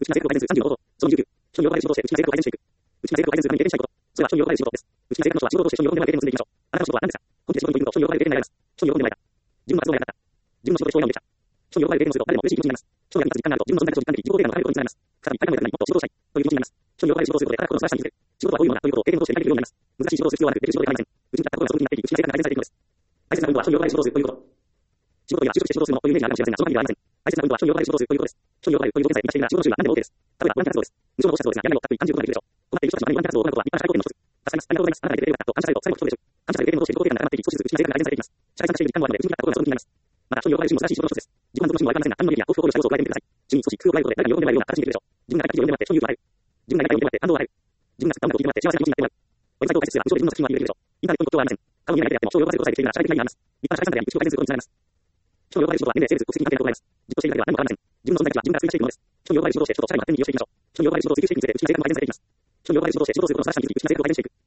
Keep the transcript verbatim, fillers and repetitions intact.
内な成功改善数さんじゅうのこと。そのにじゅうきゅう。商業配信として内な成功改善していく。内な成功改善数がに経験したいこと。それは商業配信です。内な成功の人は仕事として商業本で前経験を積んでいきましょう。あなたの仕事は何ですか？本気で仕事に取り組むと商業配分経験になります。商業本で前だ。自分の発想がなかった。自分の仕事で商業ができた。商業配分経験をすると誰も嬉しい気持ちになります。商業が時間があると自分の存在と実感でき、自己肯定感の高いことにつながります。再び、大会の役にもっと仕事をしたいという気持ちになります。商業配分仕事をすることで体と心の素晴らしさに気づける。仕事はこういうものだということを経験を通して理解できるようになります。難しい仕事をする必要はなく、できる仕事ではありません。うちにあったことがその時になっていき、内な成果が改善されていくのです。大切な運動は商業配分仕事をするということ。仕事には集中して仕事をするのというイメージがあるかもしれませんが、その意味はありません。大切な運動は商業配分仕事をするということです。商業配分という条件さえ満たしているなら仕事の種類は何でも OK です。例えばボランティア活動です。無償の奉仕活動ですが、やらないを全く感じることができるでしょう。困っている人たちのためにボランティア活動を行うことは立派な社会貢献の一つ。助かります。ありがとうございます。あなたがいてくれてよかったと感謝されると最後の一言でしょう。感謝される経験を通して自己肯定感が高まっていき、少しずつ内な成果が改善されていきます。社会参加している時間もあるので、うちにあったことがその気になります。また、商業配分も難しい仕事の一つです。自己満足の心もわかりませんが、他人の意味や幸福を考慮した要素を加えてみてください。自分に少し工夫を加えることで誰かに喜んでもらえるような形にできるでしょう。自分が何か記事を読んでもらって、商業を得る。自分が何か読んでもらって感動を得る。自分が作った音楽を聴いてもらって幸せな気持ちになってもらう。ウェブサイトを開設すれば無償で自分の作品は利用できるでしょう。インターネットに特徴はありません。顔に見えないだけであっても商業を稼ぐことさえできているなら社会的な意味があります。一般の社会参加であり、内側改善することにつながります。商業配分仕事は年齢、性別、国籍に関係なくございます。実行しているだけでは何も変わりません。自分の存在価値は自分が追加していくものです。商業配分仕事をして人と社会の発展に利用していきましょう。商業配分仕事を追求していくにつれて内な成果が改善されていきます。商業配分仕事をして仕事をすることの素晴らしさに気づき、内な成果を改善していく。